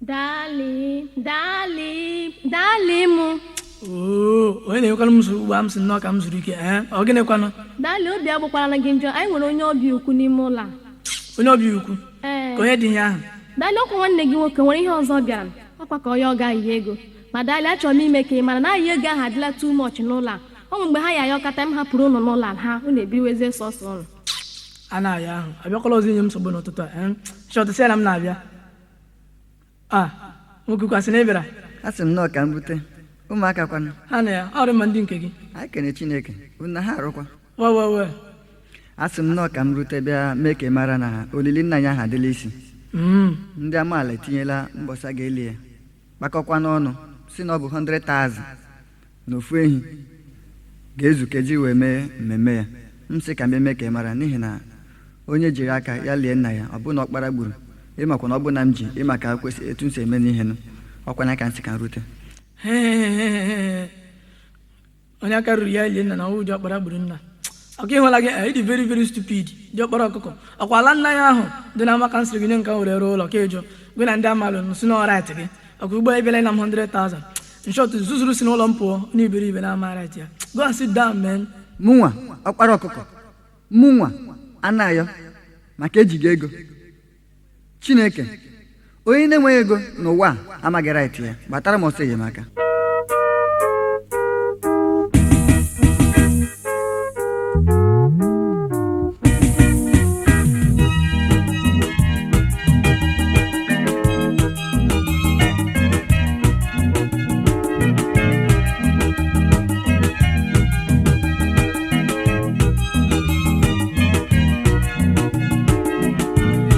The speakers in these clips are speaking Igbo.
Dali mu. Oh, onye na-ekwala m zuru ugbo m si nnọọ ka m zuru ike ọ gịnịkwanụ? Dali obi agbakwara na gị njọ, anyị nwere onye ọbịa ukwu n'ime ụlọ a. Onye ọbịa ukwu? Ka onye dị ihe ahụ? Dali ọkwa nwanne gị nwoke nwere ihe ọzọ bịara, ọkwa ka onye ọ gaghị ego. Ma Dali, achọrọ m ime ka ị mara na ahịa ego ahụ adịla too much n'ụlọ a. Ọ bụ mgbe ha ya ayọkata m hapụrụ ụlọ n'ụlọ ha, unu ebiriwezie sọsọ ụlọ. A na-ayọ ahụ abịakwala ọzọ inye m nsogbu n'ụtụtụ a shọt sị na m na-abịa. Nwoke kwasị na ị bịara? A sị m nnọọ ka m bute ụmụaka kwanụ Ha na ya ọrụ ma ndị nke gị? anyị kene Chineke na ha arụkwa. Wewe A sị m nnọọ ka m rute bịa mee ka ị mara na olili nna ya ha adịla isi. Ndị amaala etinyela mbọsa ga-eli ya kpakọkwa n'ọnụ si na ọ bụ 100,000 na ofu ehi ga-ezukeji wee mee mmemme ya. M sị ka m eme ka ị mara n'ihi na onye jiri aka ya lie nna ya ọ bụ na ọkpara gburu ịmakwa na ọ bụ na m ji ịma ka kwesị etu m si eme n'ihe nụ ọkwana ka m si ka rute. onye aka ruru ya lie nna na ọwụ ji ọkpara gburu nna. Ọka ịhụla gị ịdị very very stupid ji ọkpara ọkụkọ ọkwa ala nna ya ahụ dị na maka nsịrị gị nye nke were rụọ ụlọ ka ịjụ gị na ndị amalụ nsi na ọrait gị ọkwa ugbo ebela na m 100,000 nshọt zuzuru si n'ụlọ m pụọ n'iberibe na ama right ya. Go and sit down, man. Mụnwa ọkpara ọkụkọ mụnwa anayọ maka ejighị ego. Chineke onye na-enweghị ego n'ụwa amaghị right ya gbatara m ọsọ enyemaka.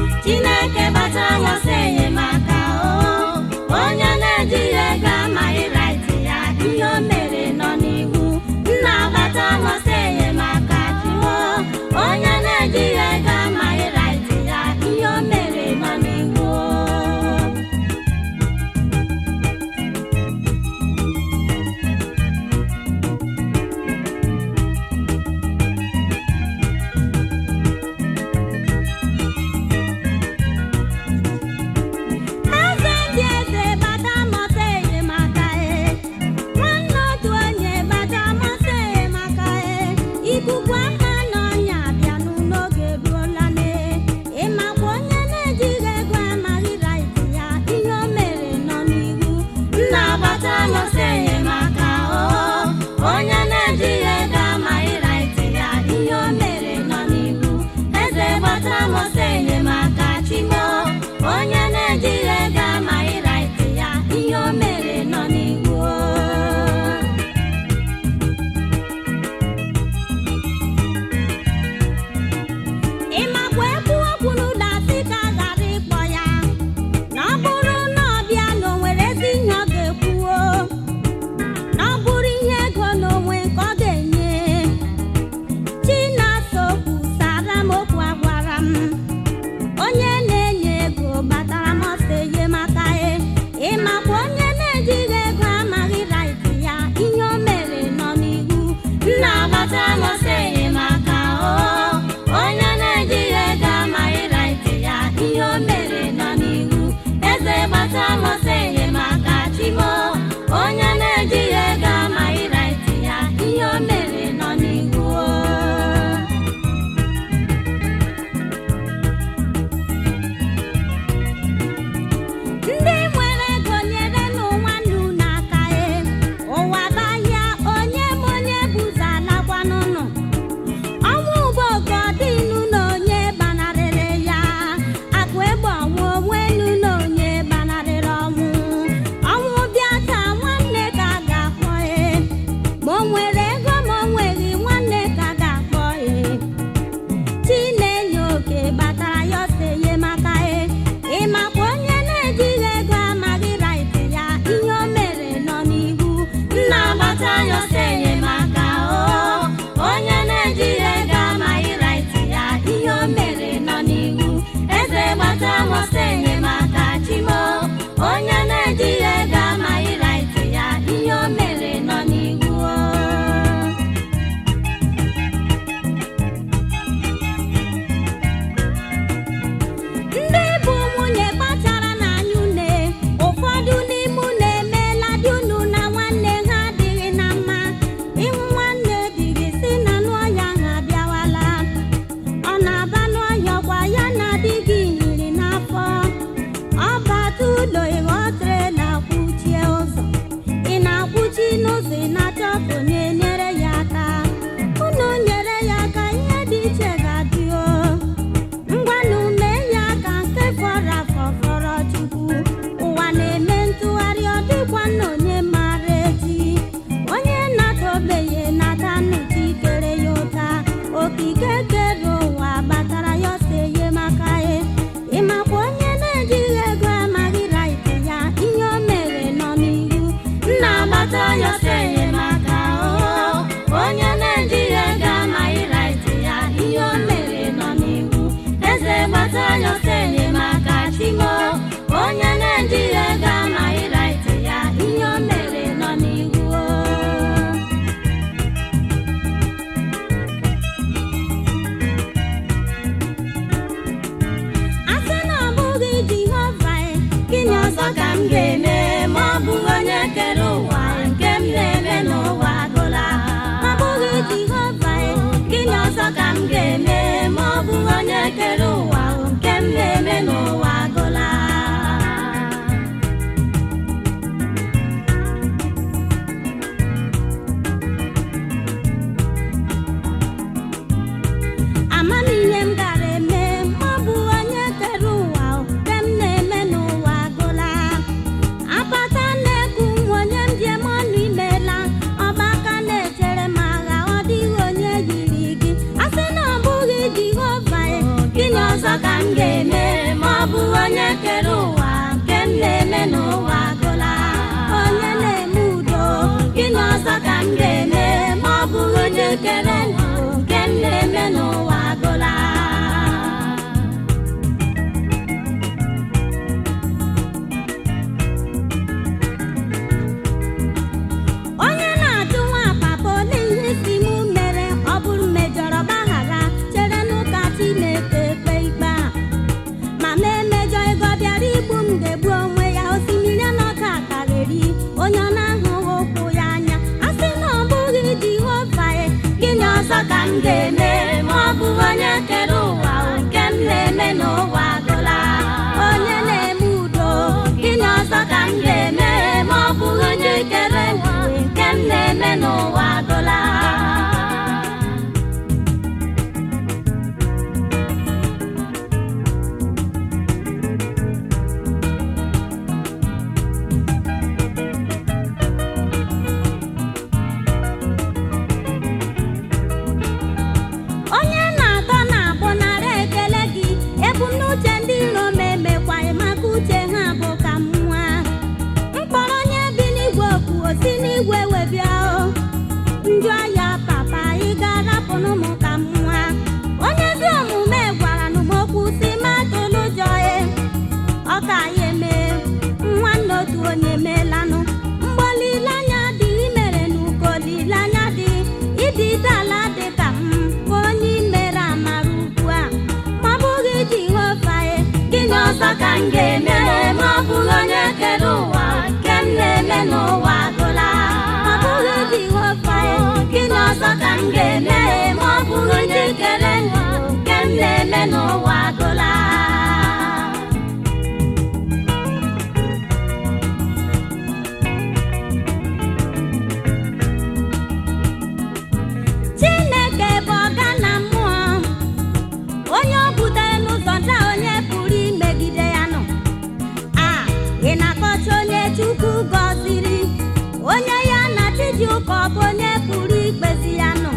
Chineke batara ọsọ enyemaka onye na-ejighị ego amaghị ụlọ ịghọtere na-akwụchie ụzọ ị na-akwụchi n'ụzọ ị na-achọ ka onye nyere ya aka unu nyere ya aka ihe dị iche ga-adị o ngwanụ mee ya aka nke fọrọ afọ fọrọ Chukwu ụwa na-eme ntụgharị ọ dịkwa na onye mara echi onye na-atọbeghị nata nnụcha ikere ya ụta okike kere ụwa gbatara ya ọsọ enyemaka ya ịmakwa onye na-ejighị ego amaghị raiti ya ihe o mere nọ n'ihu nna gbatara ya ọsọ enyemaka onye na-ejighị ego amaghị raiti ya ihe o mere nọ n'ihu eze gbatara ya ọsọ enyemaka chimo onye na-ejighị ego amaghị raiti ya ihe o mere nọ n'ihu asị na ọ bụghị Jehova gịnị ọzọ ka m ga-eme ma ọ bụghị onye kere ụwa nke m na-eme n'ụwa agụla ọ bụghị Jehova gịnị ọzọ ka m ga-eme ma ọ bụghị onye kere ụwa nke m na-eme n'ụwa agụla amamihe m gara eme ma ọ bụ onye kere ụwa nke m na-eme n'ụwa agụla apata na-eku nwa onye m ji eme ọnụ imela ọgbaka na-echere m agha ọ dịghị onye yiri gị asị na ọ bụghị Jehova gịnị ọzọ ka m ga-eme ma ọ bụ onye kere ụwa nke m na-eme n'ụwa agụla onye na-eme udo gịnị ọzọ ka m ga-eme ma ọ bụghị onye kere ụwa nke m na-eme n'ụwa agụla onye na-ajụ nwa papa ole ihe isi m mere ọ bụrụ mejọrọ gbaghara chere n'ụka Chineke ekpe ikpe a ma ma emejọ ego bịara igbu m ga-egbu onwe ya osimiri n'ọka karịrị onye ọ na-ahụghị ụkwụ ya anya asị na ọ bụghị Jehova gịnị ọzọ ka m ga-eme ma ọ bụ onye kere ụwa nke m na-eme n'ụwa agụla onye na-eme udo gịnị ọzọ ka m ga-eme ma ọ bụ onye kere ụwa nke m na-eme n'ụwa agụla onye na-atọ na-abụ nara ekele gị ebumnuche ndị iro m emekwaghị maka uche ha bụ ka m nwa mkpọrọ onye bi n'igwe okwu osi n'igwe webịa njụ ahịa papa ị ga-arapụrụ m ka m nwa onye ezi omume gwara m okwu si ma tụlụ ụjọ ọ ka ya eme nwanne otu onye melanụ mgbe olileanya dị imere n'uko olileanya dị ịdị ala dị ka m bụ onye imere amara ugbu a ma ọ bụghị Jehova gịnị ọzọ ka m ga-eme ma ọ bụghị onye kere ụwa nke m na-eme n'ụwa agụla ma ọ bụghị Jehova gịnị ọzọ ka m ga-eme ma ọ bụghị onye kere ụwa nke m na-eme n'ụwa agụla Chineke bụ ọga na mmụọ onye o butere n'ụzọ nta onye pụrụ imegide ya nọ ị na-akọcha onye Chukwu gọziri onye ya na Chiji ụka ọ bụ onye pụrụ ikpezi ya nọ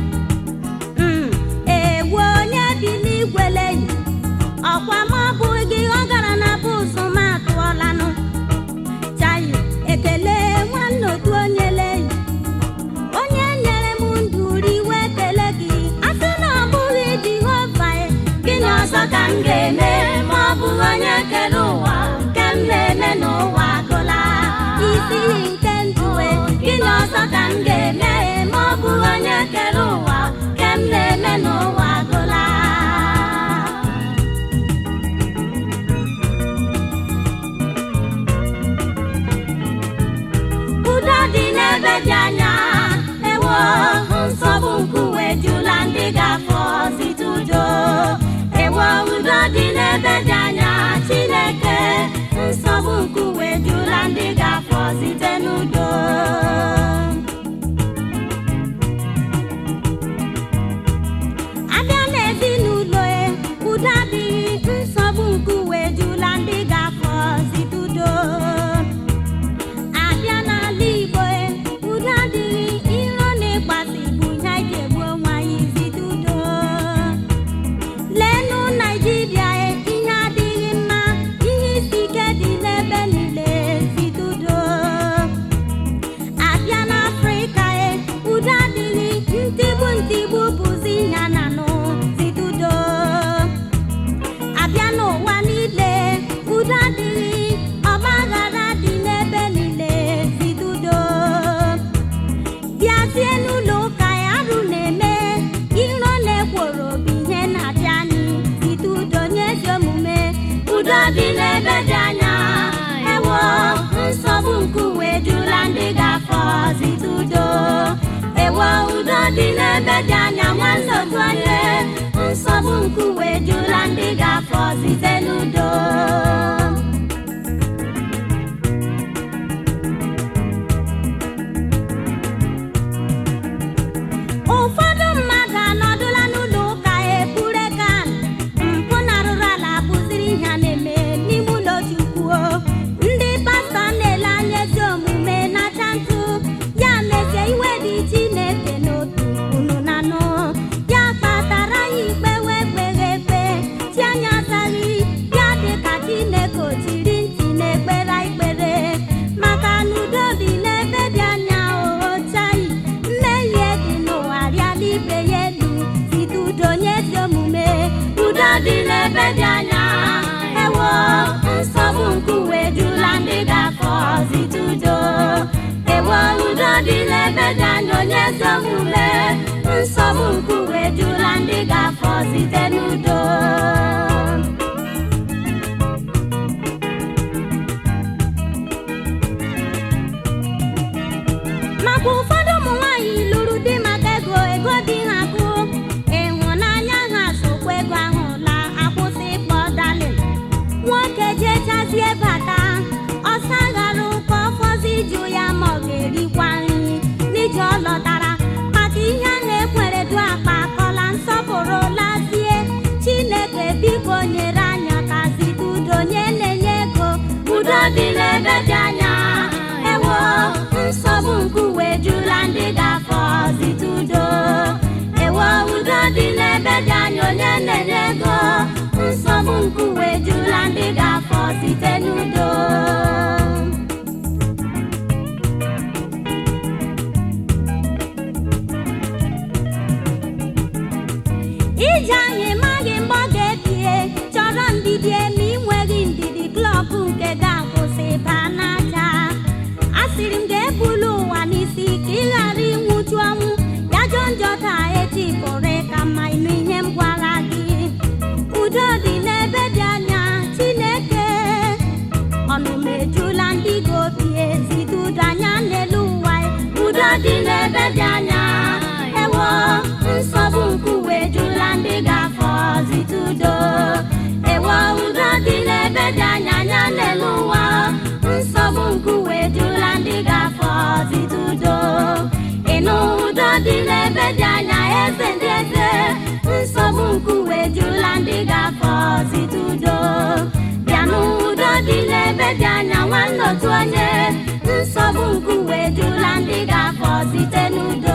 egwu onye bi n'igwe leyi ọkwa ma ọ bụghị gị ọ gara na bụ ụzụ ma atụọlanụ chayi ekele nwanne otu onye leyi onye nyere m ndụ riwe ekele gị asị na ọ bụghị Jehova gịnị ọzọ ka m ga-eme ma ọ bụghị onye kere ụwa nke m na-eme n'ụwa agụla isi nke ndụ gịnị ọzọ ka m ga-eme ma ọ bụghị onye kere ụwa nke m na-eme n'ụwa agụla udo dị n'ebe dị anya ewo nsogbu nkuwe jula ndị ga-afọ site udo ewo udo dị n'ebe dị anya Chineke nsogbu nkuwe nsogbu onye nsogbu nke uwe jula ndị ga-afọ site n'udo. Ụfọdụ mmadụ anọdụla n'ụlọ ụka ekpure ka mpụ na arụrụ ala bụziri ihe a na-eme n'ime ụlọ Chukwu. Ndị pastọ na-ele anya ezi omume na-acha ntụ, ya mezie iwe dị Chineke n'otu unu na nụ. Ya kpatara ya ikpe wee kpeghe ekpe, chi anya azaghị ya dị ka Chineke o chiri ntị na-ekpere ikpere. Maka na udo dị n'ebe dị anya ochaghị, mmehie dị n'ụwa rịala ibe ya elu site udo nye ezi omume. Udo dị n'ebe dị anya, ewo nsogbu nke uwe jula ndị ga-afọ site udo. Ewo udo dị n'ebe dị anya onye ezi omume, nsogbu nke uwe jula ndị ga-afọ site n'udo. Maka ụfọdụ ụmụ nwaanyị lụrụ di maka ego dị ha bụ ịhụnanya ha sokwa ego ahụ la akwụsị ịkpọ darling. Nwoke jechazie bata ọsa ghara ụkọ ọfọzi jụ ya ma ọ ga-erikwa nri n'ije ọ lọtara. Maka ihe a na-ekwere du akpa akọla nsọpụrụ lazie. Chineke biko nyere anya ka site udo nye na-enye ego. Udo dị n'ebe dị anya, ewo nsogbu nke uwe jula ndị ga-afọ site udo. Ewo udo dị n'ebe dị anya onye na-enye ego. Nsogbu nke uwe jula ndị ga-afọ site n'udo. Ije anyị maghị mgbe ọ ga-ebie, chọrọ ndidi eme inweghị ndidi klọk nke ga-akwụsị baa n'aja. Asịrị m ga-ebulu ụwa n'isi ka ị ghara ịnwụchu ọnwụ. Ya jọ njọ taa echi pụrụ ka mma ịnụ ihe m gwara gị. Udo dị n'ebe dị anya, Chineke ọnụ m ejula ndị gị obi ezite udo anya n'elu ụwa. Udo dị n'ebe dị anya, ewo nsogbu nke uwe jula ndị ga-afọ site udo. Ewo udo dị n'ebe dị anya anya n'elu ụwa. Nsogbu nke uwe jula ndị ga-afọ site udo. Ịnụ udo dị n'ebe dị anya eze ndị eze. Nsogbu nke uwe jula ndị ga-afọ site udo. Bịanụ udo dị n'ebe dị anya nwanne otu onye. Nsogbu nke uwe jula ndị ga-afọ site n'udo.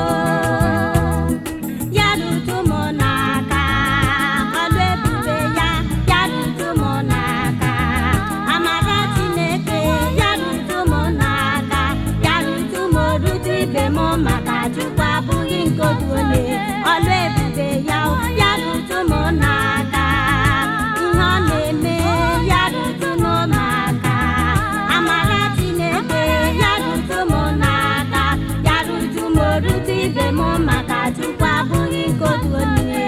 Ya rutu m n'aka ọlụ ebube ya, ya rutu m n'aka amara Chineke, ya rutu m n'aka, ya rutu m rutu ibe m maka Chukwu abụghị nke otu onye. Ọlụ ebube ya, ya rutu m n'aka ihe ọ na-eme, ya rutu m n'aka amara Chineke, ya rutu m n'aka, ya rutu m rutu ibe m maka Chukwu abụghị nke otu onye.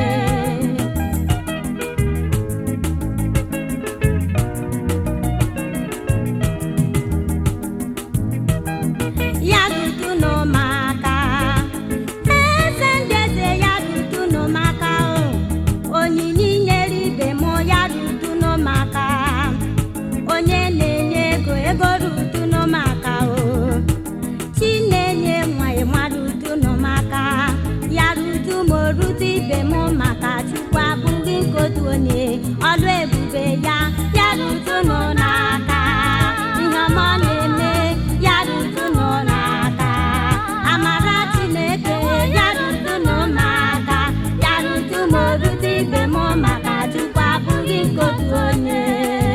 Ya rutunu m aka, eze ndị eze, ya rutunu m aka onyinye nyere ibe m, ya rutunu m aka. Onye na-enye ego, ego rutunu m aka chi na-enye nwa rutunu m aka. Ya rutu m rutu ibe m maka Chukwu abụghị nke otu onye. Ọlụ ebube ya, ya rutunu n'aka ihe ọma ọ na-eme, ya rutunu n'aka amara Chineke, ya rutunu n'aka, ya rutu m rutu ibe m maka Chukwu abụghị nke otu onye.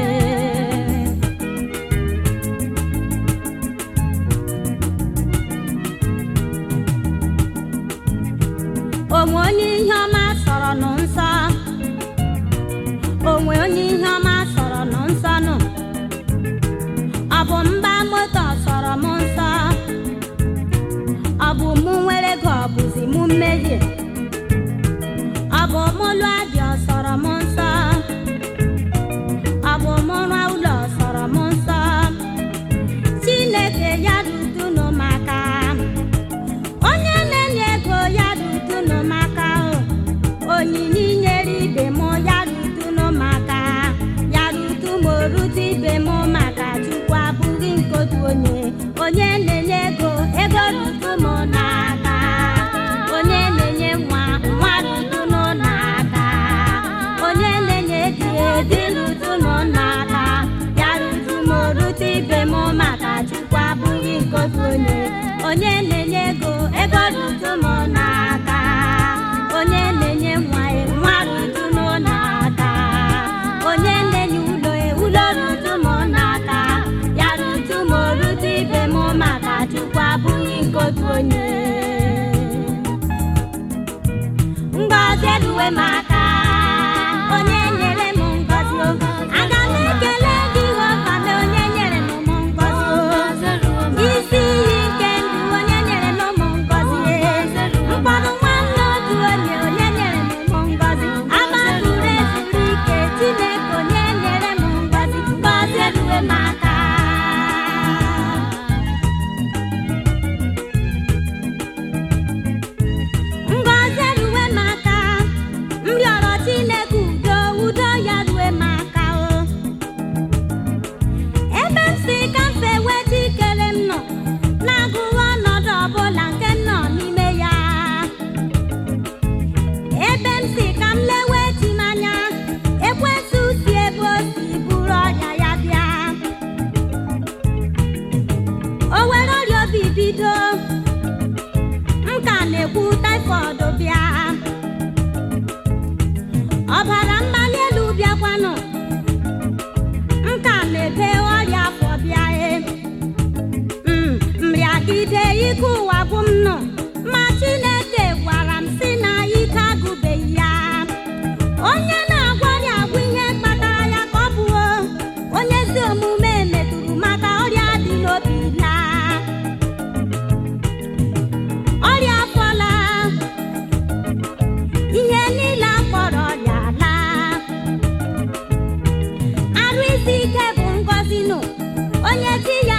Onwe onye ihe ọma sọrọ nụ nsọ, onwe onye ihe ọma sọrọ nụ nsọ nụ. Ọ bụ mba moto sọrọ m nsọ, ọ bụ mụ nwere ego, ọ bụzi mụ mmehie. Ọ bụ mụ lụọ di ọ sọrọ m nsọ, ọ bụ mụ rụọ ụlọ sọrọ m nsọ. Chineke ya rutunu m aka, onye na-enye ego ya rutunu m aka. onye na-enye ego ego rutu m n'aka onye na-enye nwa nwa rutu m n'aka onye na-enye di rutu m n'aka ya rutu m rute ibe m maka Chukwu abụghị nke otu onye na-enye ego ego rutu m n'aka onye na-enye nwa nwa rutu m n'aka onye na-enye ụlọ rutu m n'aka ya rutu m rute ibe m maka Chukwu abụghị nke otu onye ngọzi eruwe m aka onye nyere m ngọzi aga m ekele gị Jehova na onye nyere m ngọzi isi iyi nke ndụ onye nyere m ngọzi mkpọrọ nwanne otu onye nyere m ngọzi agbazuru ezuru ike Chineke onye nyere m ngọzi ngọzi eruwe m aka ngọzi eruwe m aka m rịọrọ Chineke udo ya ruwe m aka ebe m si ka m fewe Chikere m nọ na-agụghị ọnọdụ ọbụla nke m nọ n'ime ya ebe m si ka m lewe chi m anya ekwensu si ebe o si buru ọrịa ya bịa o were ọrịa obi bido m ka na-ekwu taifọd bịa ọbara mgbali elu bịakwanụ m ka na-ebe ọrịa afọ bịa mrịagide ike ụwa gwụ m nọ ma Chineke gwara m si na ike agụbeghị ya onye na-agwa ọrịa agwụ ihe kpatara ya ka ọ bụ onye ezi omume metụrụ maka ọrịa dị n'obi na ọrịa afọla ihe niile akpọrọ ọrịa laa arụ isi ike bụ ngọzi nụ onye chi ya